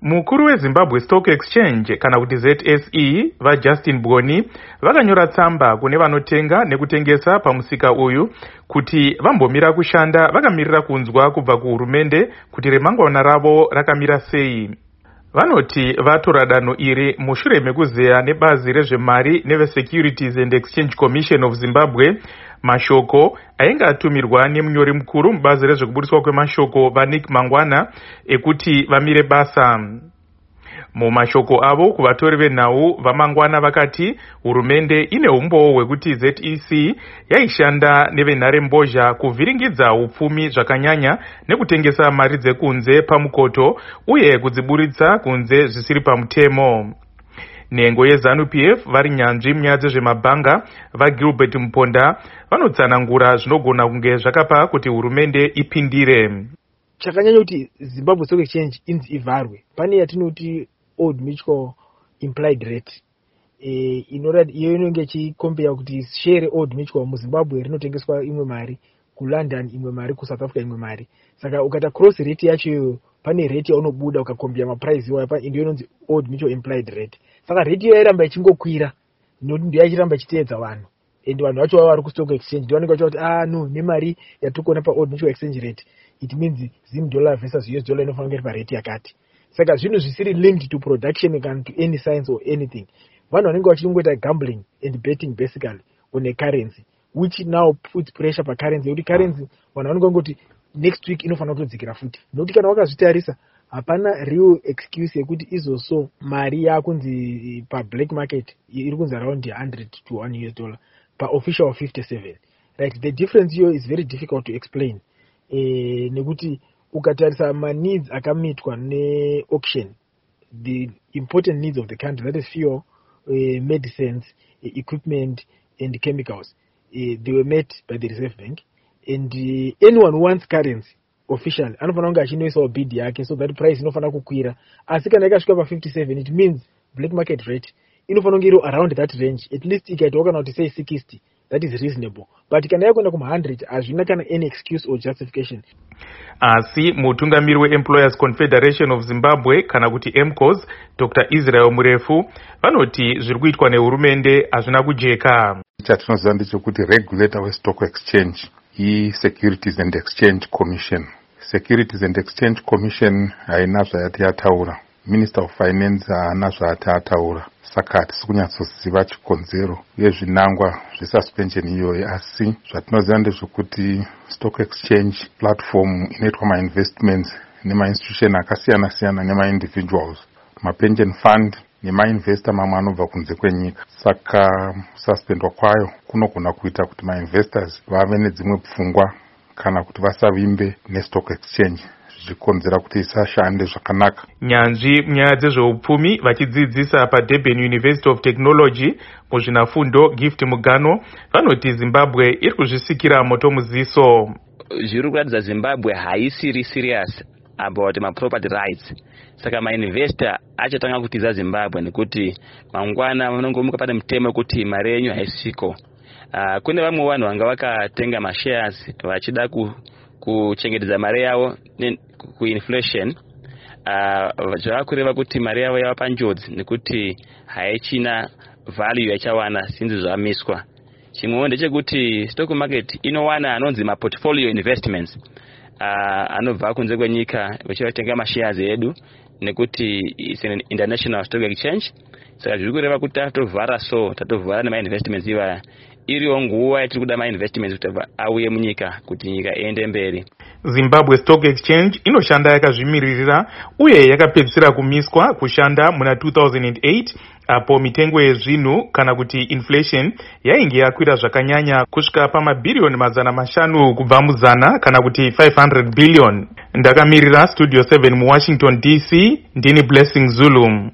Mukuru weZimbabwe Stock Exchange kana kuti ZSE vaJustin Bgoni vakanyora tsamba kune vanotenga nekutengesa pamusika uyu kuti vambomira kushanda vakamirira kunzwa kubva kuhurumende kuti remangwana ravo rakamira sei. Vanoti vatora danho iri mushure mekuzeya nebazi rezvemari neveSecurities and Exchange Commission of Zimbabwe mashoko ainge atumirwa nemunyori mukuru mubazi rezvekubudiswa kwemashoko vaNick Mangwana ekuti vamire basa. Mumashoko avo kuvatori venhau vaMangwana vakati hurumende ine umbowo hwekuti ZEC yaishanda nevenharembozha kuvhiringidza upfumi zvakanyanya nekutengesa mari dzekunze pamukoto uye kudziburitsa kunze zvisiri pamutemo. Nhengo yeZANU-PF vari nyanzvi munyaya dzezvemabhanga vaGilbert Mponda vanotsanangura zvinogona kunge zvakapa kuti hurumende ipindire. Chakanyanya kuti Zimbabwe Stock Exchange inzi ivharwe pane yatinoti old mutual implied rate iyo inenge ichikombera kuti share old mutual muZimbabwe rinotengeswa imwe mari, kuLondon imwe mari, kuSouth Africa imwe mari. Saka ukata cross rate yacho pane rate yaunobuda ukakombera maprice iwayo ndiyo inonzi old mutual implied rate. Saka rate iyo yairamba ichingokwira noti ndiyo yachiramba ichiteedza vanhu ende vanhu vacho vari kustock exchange ndiyo vanenge vachiti no nemari yatikuona paold mutual exchange rate it means $0 versus US dollar inofanira kunge iri parate yakati. Saka zvinhu zvisiri linked to production and to any science or anything. Vanhu vanenge vachingoita gambling and betting basically on a currency which now puts pressure pa currency yekuti currency vanhu vanenge vangoti next week inofanira kutodzikira futi nokuti kana wakazvitarisa hapana real excuse yekuti izoso mari yakunzi pa black market iri kunzi around 100 to $1 pa official 57. Right, the difference here is very difficult to explain. Nekuti ukatarisa needs akamitwa ne-auction, the important needs of the country, that is fuel, medicines, equipment and chemicals, they were met by the Reserve Bank. And anyone who wants currency officially anofanira kunge achinoisawo bid yake so that price inofanira kukwira. Asi kana ikasvika pa 57 it means black market rate inofanira kunge iri around that range, at least ikaitawo kana kuti say 60, that is reasonable. But kana yakwenda kuma 100 hazvina kana any excuse or justification. Asi mutungamiri weEmployers Confederation of Zimbabwe kana kuti MCOS Dr. Israel Murefu vanoti zviri kuitwa nehurumende hazvina kujeka. Chatinoziva ndechekuti regulator westock exchange iSecurities and Exchange Commission. Securities and Exchange Commission haina zvayati yataura. Minister of Finance haana zvaati ataura. Saka hatisi kunyatsoziva chikonzero uye zvinangwa zvesuspension iyoyi, asi zvatinoziva ndezvekuti stock exchange platform inoitwa ma-investments nema-institution akasiyana siyana nema-individuals, ma-pension fund nema-investor mamwe anobva kunze kwenyika. Saka suspendwa kwayo kunogona kuita kuti ma-investors vave nedzimwe pfungwa kana kuti vasavimbe nestock exchange zvichikonzera kuti isashande zvakanaka. Nyanzvi munyaya dzezveupfumi vachidzidzisa paDurban University of Technology muzvinafundo Gift Mugano vanoti Zimbabwe iri kuzvisikira moto muziso. Zviri kuratidza Zimbabwe haisiri serious about property rights. Saka ma-investor achatanga kutiza Zimbabwe nekuti mangwana vanongomuka pane mutemo wekuti mari yenyu haisiko. Kune vamwe vanhu vanga vakatenga mashares vachida kuchengetedza mari yavo kuinflation. Zvavakureva kuti mari yavo yava panjodzi nekuti haichina value yachawana since zvamiswa. Chimwewo ndechekuti stock market inowana anonzi ma-portfolio investments anobva kunze kwenyika vachivatenga mashares edu nekuti it's an international stock exchange. Saka zviri kureva kuti tatovhara nema-investments ivaya iriwo nguva yatiri kuda ma-investments kuti auye munyika kuti nyika iende mberi. Zimbabwe Stock Exchange inoshanda yakazvimiririra uye yakapedzisira kumiswa kushanda muna 2008 apo mitengo yezvinhu kana kuti inflation yainge yakwira zvakanyanya kusvika pamabhiriyoni 500 kubva muzana kana kuti 500 billion. Ndakamirira Studio 7 muWashington DC, ndini Blessing Zulu.